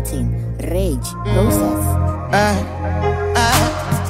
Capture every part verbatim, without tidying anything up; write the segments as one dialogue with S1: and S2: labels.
S1: Representing Rage Process.
S2: Ah, ah.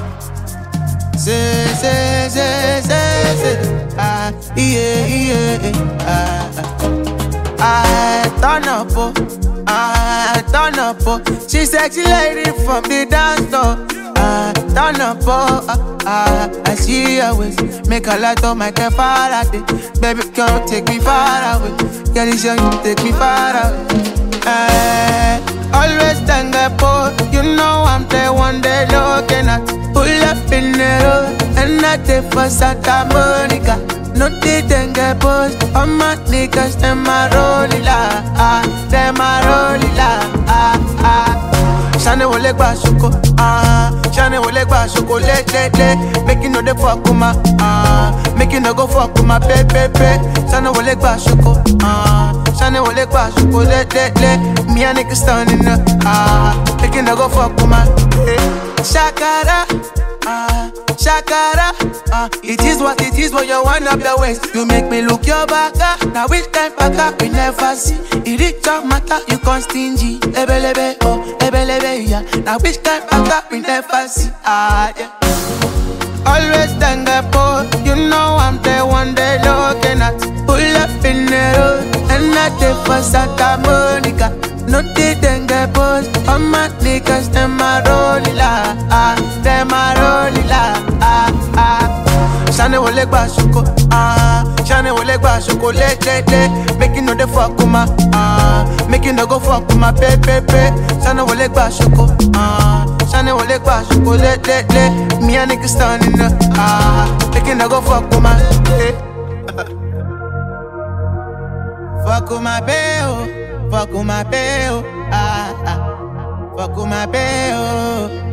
S2: Say, say, say, say, say. Ah, yeah, yeah, ah. I turn up, oh, I turn up, oh. She sexy lady from the dance floor. I turn up, oh, ah, I see her waist. Make a light on my Faraday. Baby, come take me far away. Girl, it's young, you take me far away. Eh, always stand up, oh. You know I'm the one they looking at. Pull up in the road, and I take for Santa Monica. No didn't get post. All my niggas, them a rolling la, ah, them a rolling la, ah, ah. Shane wole gba shoko, ah, Shane wole gba shoko, le, le, le. Make you know the fuck with my, ah, make you no go fuck with my pe, pe, pe. Shane wole gba shoko, ah, Shane wole gba shoko, le, le, le. Me and niggas standing up, ah, make you no go fuck with my, eh. Shakara, ah, Shakara, ah, it is what it is when you wind up the waist. You make me look your back, ah. Now which time back up we never see. It is your matter, you can't stingy. Lebe, lebe, oh, lebe, lebe, yeah. Now which time back up we never see, ah, yeah. Always stand up, oh, you know I'm the one they looking at. Pull up in the road, and I take for Santa Monica. No didn't get post. All my niggas, them a rolling la, ah, them a rolling la, ah, ah. Shane wole gba shoko, ah, Shane wole gba shoko, le, le, le. Make you know the fuck with my, ah, make you no go fuck with my pe, pe, pe. Shane wole gba shoko, ah, Shane wole gba shoko, le, le, le. Me and niggas standing up, ah, make you no go fuck with my, eh. Fuck with my bae, fuck with my bae, ah, ah. Fuck with my bae,